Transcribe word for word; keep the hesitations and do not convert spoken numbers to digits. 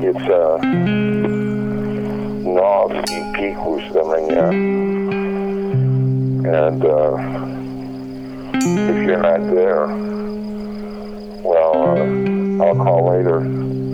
it's uh, North Sea Peak uświadamiania. And uh, if you're not there, well, uh, I'll call later.